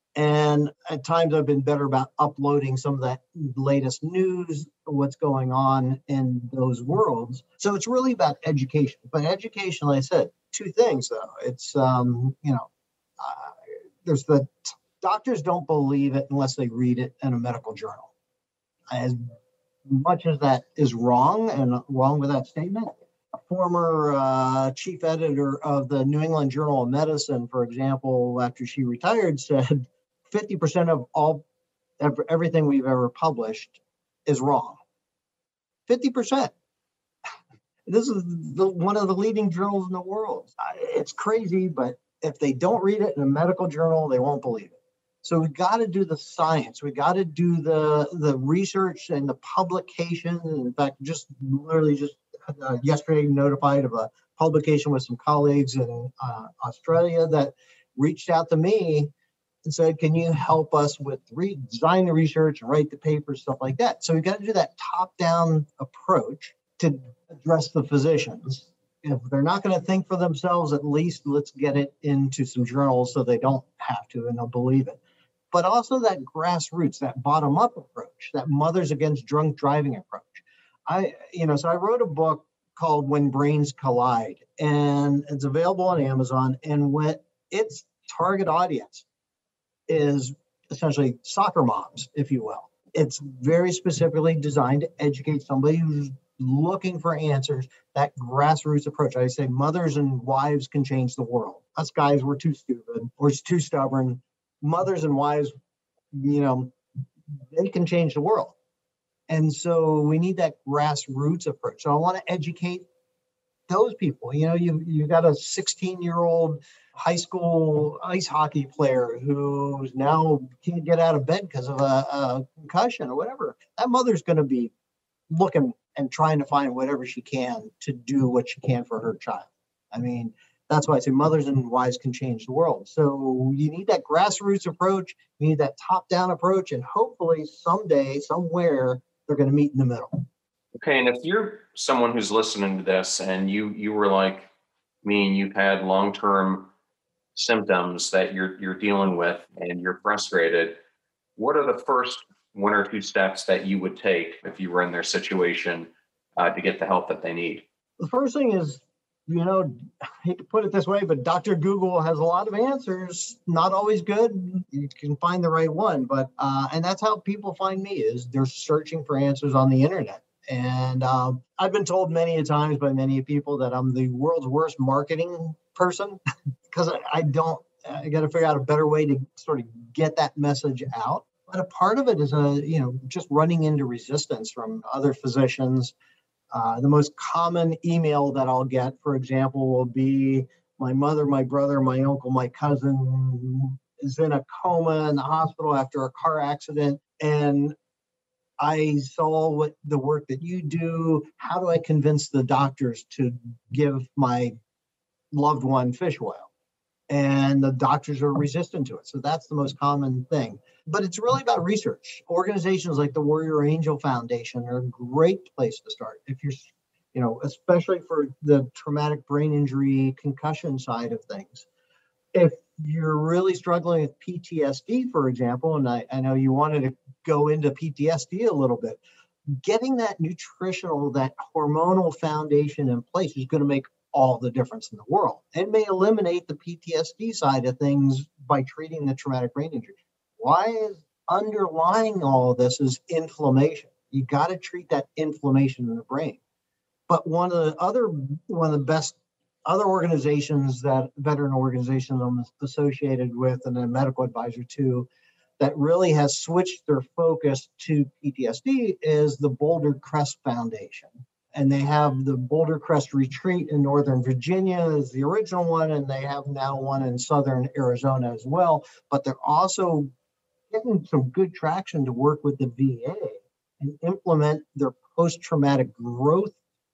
And at times I've been better about uploading some of that latest news, what's going on in those worlds. So it's really about education. But education, like I said, two things though. It's, um, you know, uh, there's the t- doctors don't believe it unless they read it in a medical journal. As much as that is wrong and wrong with that statement, a former uh, chief editor of the New England Journal of Medicine, for example, after she retired, said fifty percent of all everything we've ever published is wrong. fifty percent. This is the, one of the leading journals in the world. It's crazy, but if they don't read it in a medical journal, they won't believe it. So we got to do the science. We got to do the the research and the publication. In fact, just literally just uh, yesterday notified of a publication with some colleagues in uh, Australia that reached out to me and said, can you help us with re- design the research and write the papers, stuff like that. So we got to do that top-down approach to address the physicians. If they're not going to think for themselves, at least let's get it into some journals so they don't have to and they'll believe it. But also that grassroots, that bottom-up approach, that Mothers Against Drunk Driving approach. I, you know, so I wrote a book called When Brains Collide, and it's available on Amazon. And what its target audience is essentially soccer moms, if you will. It's very specifically designed to educate somebody who's looking for answers, that grassroots approach. I say mothers and wives can change the world. Us guys, we're too stupid or too stubborn. Mothers and wives you know, they can change the world. And so we need that grassroots approach. So I want to educate those people. You know, you you got a sixteen year old high school ice hockey player who's now can't get out of bed because of a, a concussion or whatever. That mother's going to be looking and trying to find whatever she can to do what she can for her child. I mean, that's why I say mothers and wives can change the world. So you need that grassroots approach. You need that top down approach. And hopefully someday, somewhere, they're going to meet in the middle. Okay, and if you're someone who's listening to this and you you were like me and you've had long-term symptoms that you're you're dealing with and you're frustrated, what are the first one or two steps that you would take if you were in their situation uh, to get the help that they need? The first thing is, you know, I hate to put it this way, but Doctor Google has a lot of answers, not always good. You can find the right one, but, uh, and that's how people find me, is they're searching for answers on the internet. And um, I've been told many a times by many people that I'm the world's worst marketing person because I, I don't, I got to figure out a better way to sort of get that message out. But a part of it is, a, you know, just running into resistance from other physicians. Uh, the most common email that I'll get, for example, will be my mother, my brother, my uncle, my cousin is in a coma in the hospital after a car accident. And I saw what the work that you do. How do I convince the doctors to give my loved one fish oil? And the doctors are resistant to it. So that's the most common thing. But it's really about research. Organizations like the Warrior Angel Foundation are a great place to start. If you're, you know, especially for the traumatic brain injury concussion side of things. If you're really struggling with P T S D, for example, and I, I know you wanted to go into P T S D a little bit, getting that nutritional, that hormonal foundation in place is going to make all the difference in the world. It may eliminate the P T S D side of things by treating the traumatic brain injury. Why is underlying all of this is inflammation? You got to treat that inflammation in the brain. But one of the other, one of the best other organizations, that veteran organizations I'm associated with and a medical advisor to, that really has switched their focus to P T S D is the Boulder Crest Foundation. And they have the Boulder Crest Retreat in Northern Virginia is the original one, and they have now one in Southern Arizona as well. But they're also getting some good traction to work with the V A and implement their post-traumatic growth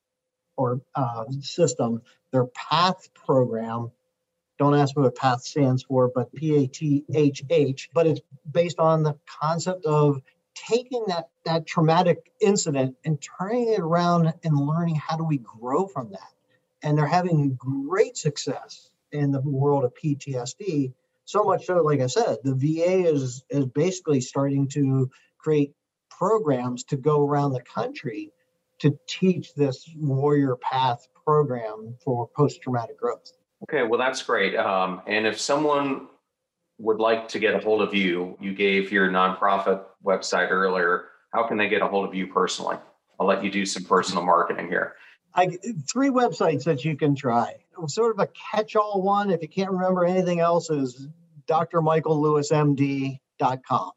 or uh, system, their PATH program. Don't ask me what PATH stands for, but P A T H H. But it's based on the concept of taking that, that traumatic incident and turning it around and learning how do we grow from that. And they're having great success in the world of P T S D. So much so, like I said, the V A is, is basically starting to create programs to go around the country to teach this Warrior Path program for post-traumatic growth. Okay, well, that's great. Um, and if someone would like to get a hold of you, you gave your nonprofit website earlier. How can they get a hold of you personally? I'll let you do some personal marketing here. I, three websites that you can try. Sort of a catch-all one, if you can't remember anything else, is D R Michael Lewis M D dot com.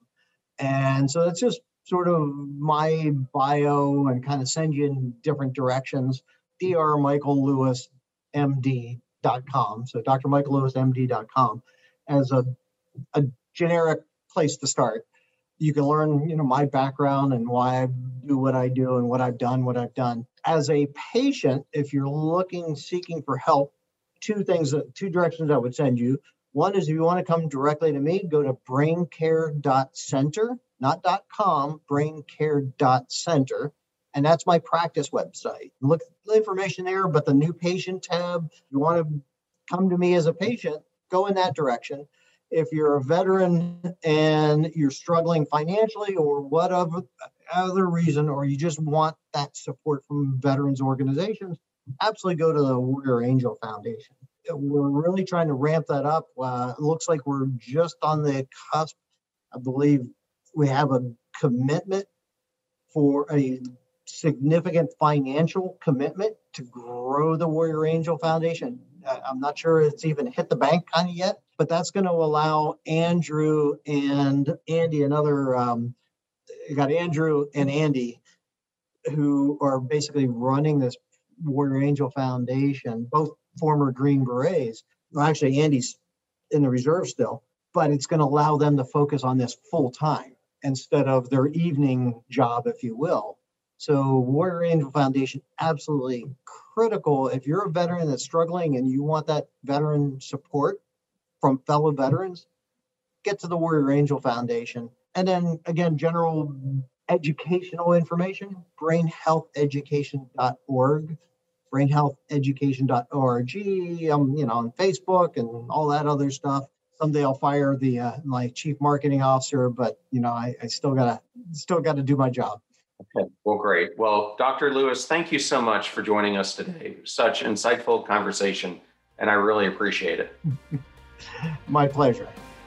And so it's just sort of my bio and kind of send you in different directions. D R Michael Lewis M D dot com. So D R Michael Lewis M D dot com as a, a generic place to start. You can learn, you know, my background and why I do what I do and what I've done, what I've done. As a patient, if you're looking, seeking for help, two things, two directions I would send you. One is if you want to come directly to me, go to brain care dot center, not .com, brain care dot center. And that's my practice website. Look at the information there, but the new patient tab, if you want to come to me as a patient, go in that direction. If you're a veteran and you're struggling financially or whatever other reason, or you just want that support from veterans organizations, absolutely go to the Warrior Angel Foundation. We're really trying to ramp that up. Uh, it looks like we're just on the cusp. I believe we have a commitment for a significant financial commitment to grow the Warrior Angel Foundation. I'm not sure it's even hit the bank kind of yet, but that's going to allow Andrew and Andy, another, um, you got Andrew and Andy, who are basically running this Warrior Angel Foundation, both former Green Berets. Well, actually, Andy's in the reserve still, but it's going to allow them to focus on this full time instead of their evening job, if you will. So Warrior Angel Foundation, absolutely critical. If you're a veteran that's struggling and you want that veteran support from fellow veterans, get to the Warrior Angel Foundation. And then again, general educational information, brain health education dot org, brain health education dot org, um, you know, on Facebook and all that other stuff. Someday I'll fire the uh, my chief marketing officer, but you know, I, I still gotta still gotta do my job. Okay. Well, great. Well, Doctor Lewis, thank you so much for joining us today. Such insightful conversation, and I really appreciate it. My pleasure.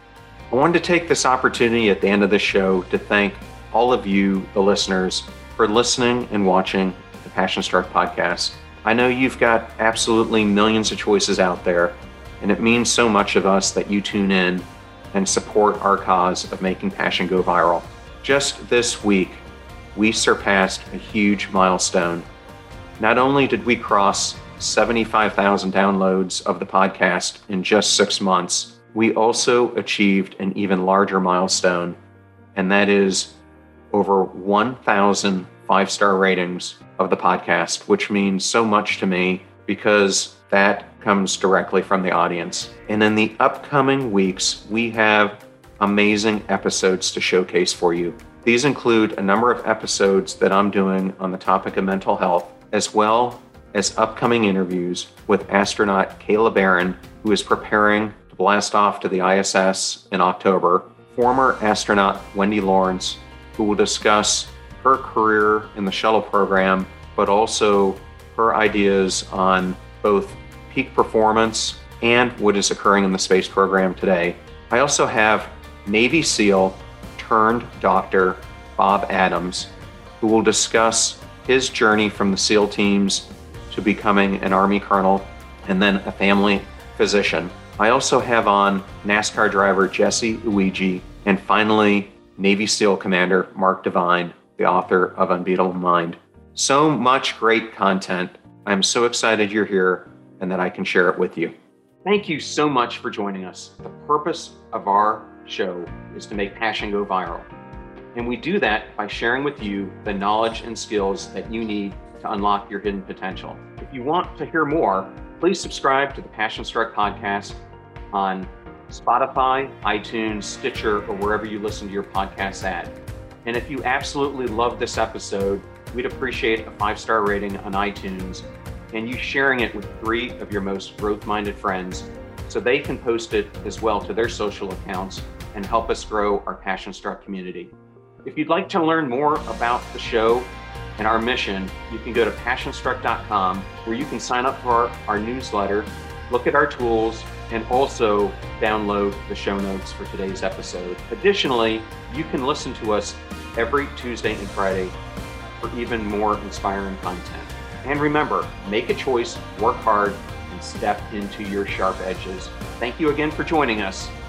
I wanted to take this opportunity at the end of the show to thank all of you, the listeners, for listening and watching the Passion Struck podcast. I know you've got absolutely millions of choices out there, and it means so much of us that you tune in and support our cause of making Passion go viral. Just this week, we surpassed a huge milestone. Not only did we cross seventy-five thousand downloads of the podcast in just six months, we also achieved an even larger milestone, and that is over one thousand five-star ratings of the podcast, which means so much to me because that comes directly from the audience. And in the upcoming weeks, we have amazing episodes to showcase for you. These include a number of episodes that I'm doing on the topic of mental health, as well as upcoming interviews with astronaut Kayla Barron, who is preparing to blast off to the I S S in October, former astronaut Wendy Lawrence, who will discuss her career in the shuttle program, but also her ideas on both peak performance and what is occurring in the space program today. I also have Navy SEAL turned doctor Bob Adams, who will discuss his journey from the SEAL teams to becoming an Army colonel and then a family physician. I also have on NASCAR driver Jesse Uigi, and finally, Navy SEAL Commander Mark Devine, the author of Unbeatable Mind. So much great content. I'm so excited you're here and that I can share it with you. Thank you so much for joining us. The purpose of our show is to make Passion go viral. And we do that by sharing with you the knowledge and skills that you need to unlock your hidden potential. If you want to hear more, please subscribe to the Passion Struck podcast on Spotify, iTunes, Stitcher, or wherever you listen to your podcasts at. And if you absolutely love this episode, we'd appreciate a five-star rating on iTunes and you sharing it with three of your most growth-minded friends so they can post it as well to their social accounts and help us grow our Passion Struck community. If you'd like to learn more about the show and our mission, you can go to passion struck dot com where you can sign up for our, our newsletter, look at our tools, and also download the show notes for today's episode. Additionally, you can listen to us every Tuesday and Friday for even more inspiring content. And remember, make a choice, work hard, and step into your sharp edges. Thank you again for joining us.